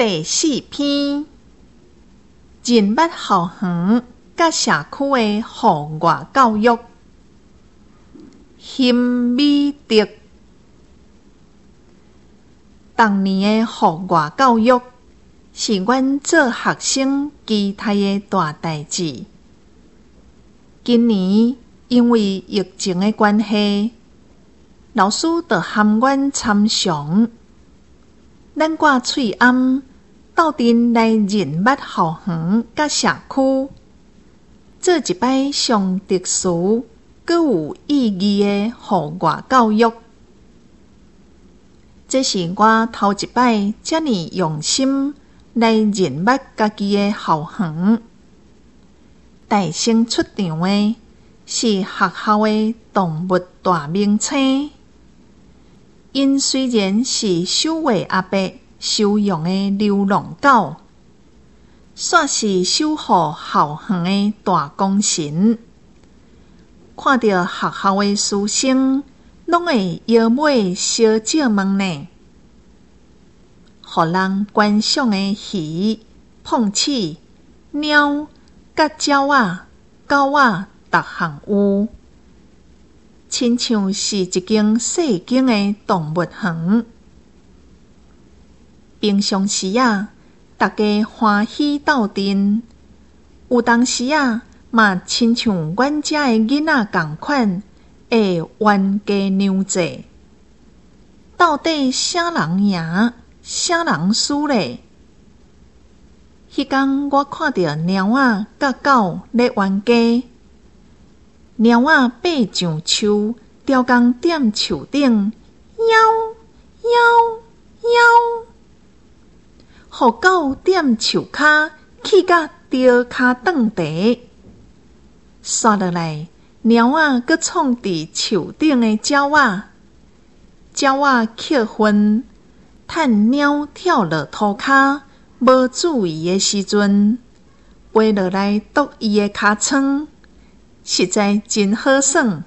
第4篇：人物校园甲社区的户外教育。新美德。当年的户外教育是阮做学生期待的大代志。今年因为疫情的关系，老师就喊阮参详。咱挂喙暗，斗阵来人物校园甲社区，做一摆上特殊、阁有意义的户外教育。这是我头一摆遮尔用心来认捌家己的校园。带先出场的是学校的动物大名称。因虽然是守卫阿伯收养的流浪狗，煞是守护校园的大功臣。看到学校的师生，拢会摇尾小借问呢。互人观赏的鱼、碰鼠、猫、甲鸟仔、狗仔，逐项有。亲像是一间细间的动物园。平常时大家欢喜斗阵，有当时嘛亲像阮遮的囡仔共款，会冤家娘济。到底啥人赢，啥人输咧？迄天我看到猫仔甲狗咧冤家。猫仔爬上树，刁工踮树顶，喵喵喵，互狗踮树骹，气甲掉骹断地。刷落来，猫仔阁创伫树顶的鸟仔，鸟仔扣分，趁猫跳落涂骹，无注意的时阵，飞落来啄伊的尻川。实在真好耍。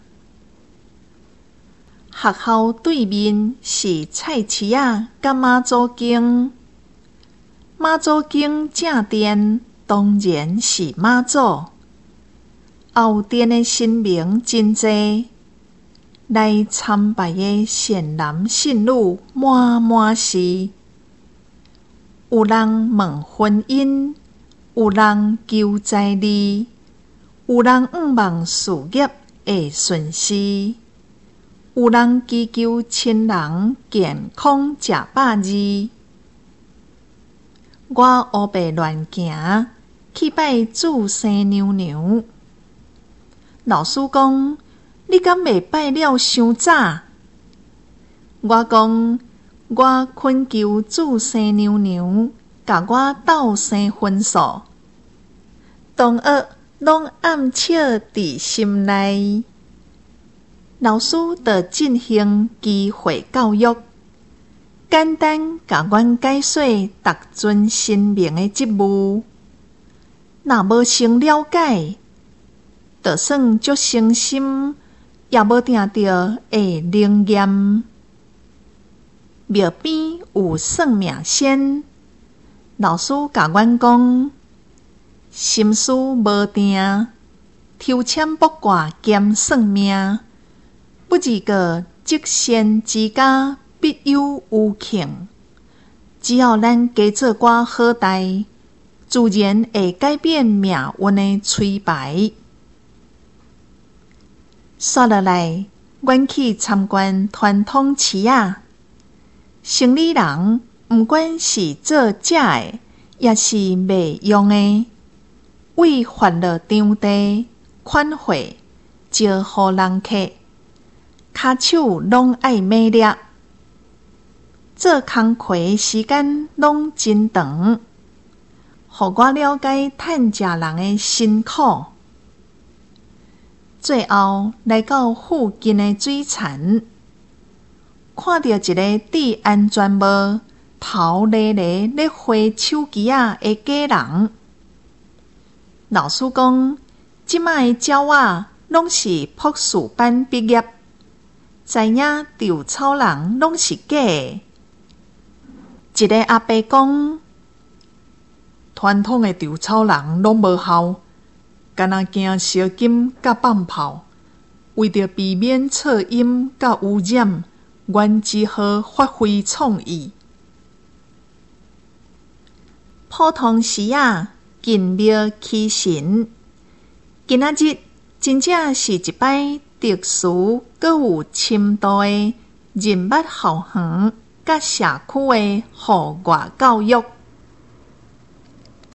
学校对面是菜市仔甲妈祖经。妈祖经正殿当然是妈祖。后殿的神明真济，来参拜的善男信女满满是。有人问婚姻，有人求财利。有人仰望事业会顺遂，有人祈求亲人健康食饱日。我黑白乱行，去拜祖先娘娘。老师讲：“你敢袂拜了伤早？”我讲：“我恳求祖先娘娘，甲我斗生分数。”同学拢暗笑伫心内。老师就进行机会教育，简单甲阮解说逐尊神明的职务。若无先了解，就算足诚心，也无定着会灵验。庙边有算命仙，老师甲阮讲。心思无定，抽签卜卦兼算命，不如个积善之家，必有余庆。只要咱加做寡好代，自然会改变命运的催牌。刷落来，阮去参观传统市仔，生理人毋管是做食的，也是卖用的。为发了场地款会，招呼人客，骹手拢爱美丽。做工课的时间拢真长，互我了解趁食人的辛苦。最后来到附近的水田，看到一个戴安全帽、头咧咧咧挥手机的假人。老师讲，即摆的鸟仔拢是博士班毕业，知影稻草人拢是假的。一个阿伯讲， 传统的稻草人拢无效，干那惊烧金甲放炮。为着避免噪音甲污染，阮只好发挥创意。普通时敬庙祈神。今仔日真正是一摆特殊阁有深度的人物校园甲社区的户外教育。